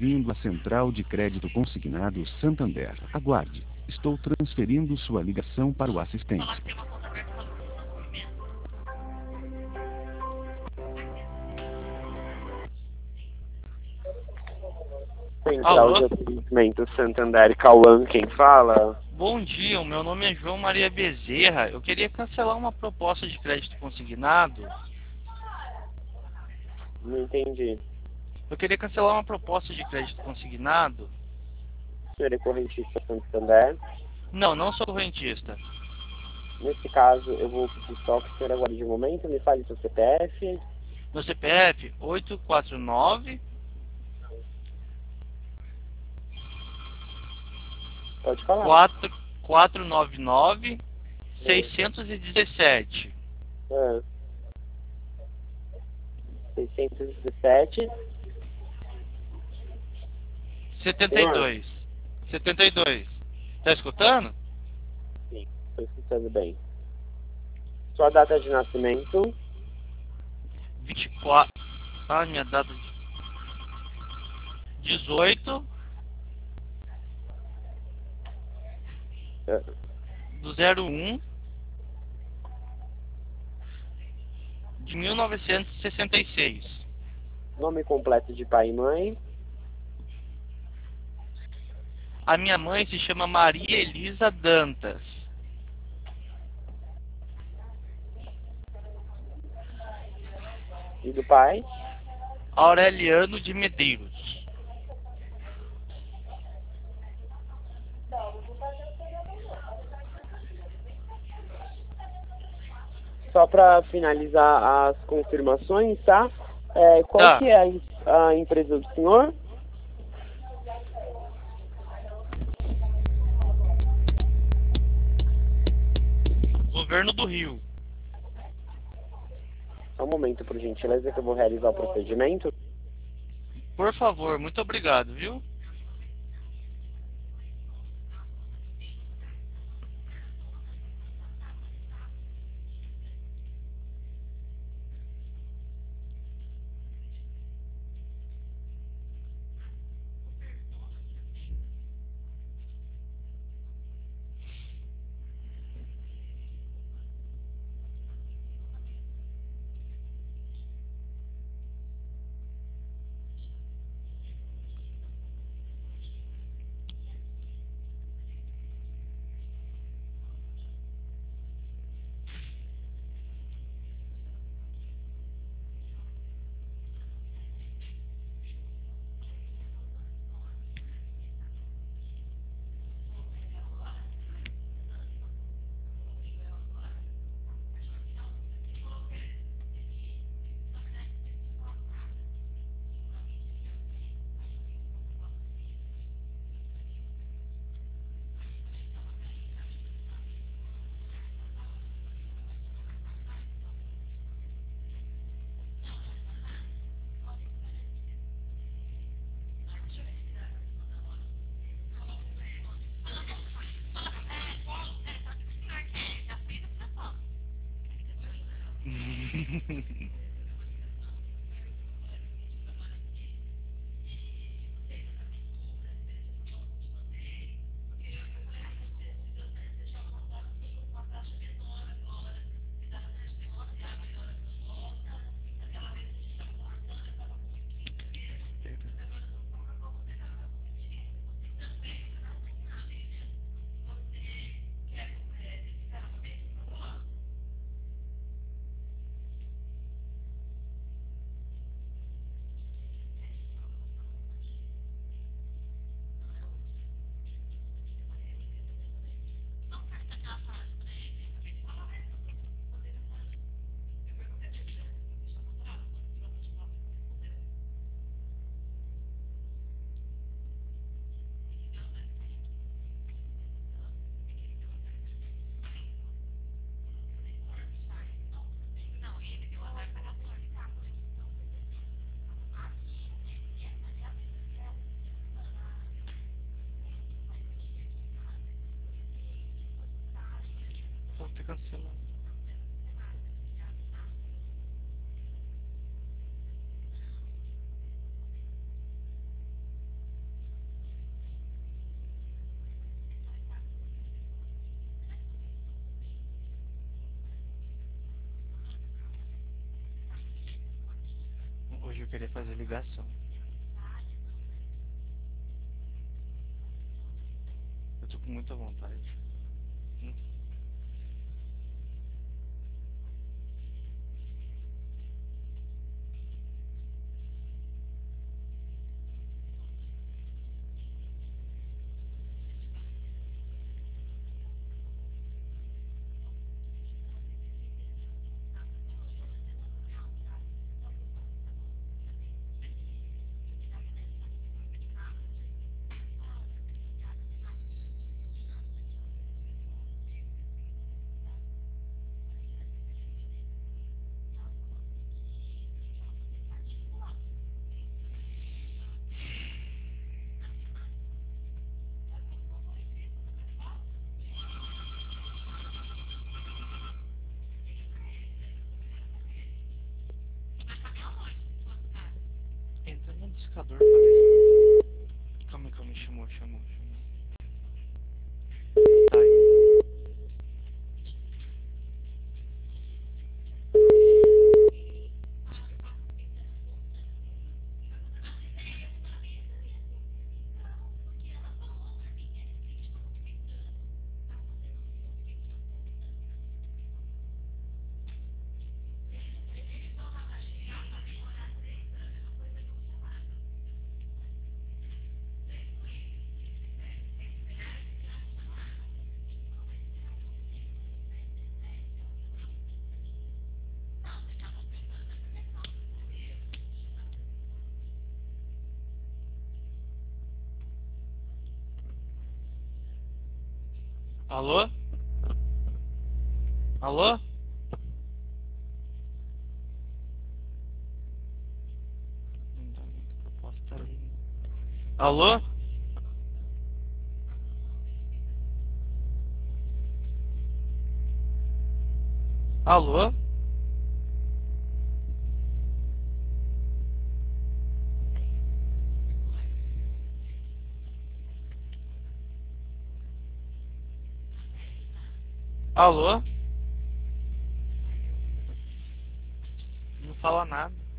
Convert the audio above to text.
Bem-vindo à Central de Crédito Consignado Santander. Aguarde. Estou transferindo sua ligação para o assistente. Central de Atendimento Santander, Cauã, quem fala? Bom dia, o meu nome é João Maria Bezerra. Eu queria cancelar uma proposta de crédito consignado. Não entendi. Eu queria cancelar uma proposta de crédito consignado. O senhor é correntista Santander? Não, não sou correntista. Nesse caso, eu vou pedir só que o senhor aguarde um momento, me fale seu CPF. Meu CPF 849 Pode falar. 499 617 617. 72. 72. Tá escutando? Sim, estou escutando bem. Sua data de nascimento? 24. Ah, minha data de 18 do 01 de 1966. Nome completo de pai e mãe? A minha mãe se chama Maria Elisa Dantas. E do pai? Aureliano de Medeiros. Só para finalizar as confirmações, tá? Qual Tá. que é a empresa do senhor? Governo do Rio. Só um momento, por gentileza, que eu vou realizar o procedimento. Por favor, muito obrigado, viu? fazer ligação. Eu tô com muita vontade. Entra no discador pra ver. Calma, chamou. Tá aí. Alô? Alô? Não tá muito proposta ali. Alô? Alô? Alô? Não fala nada.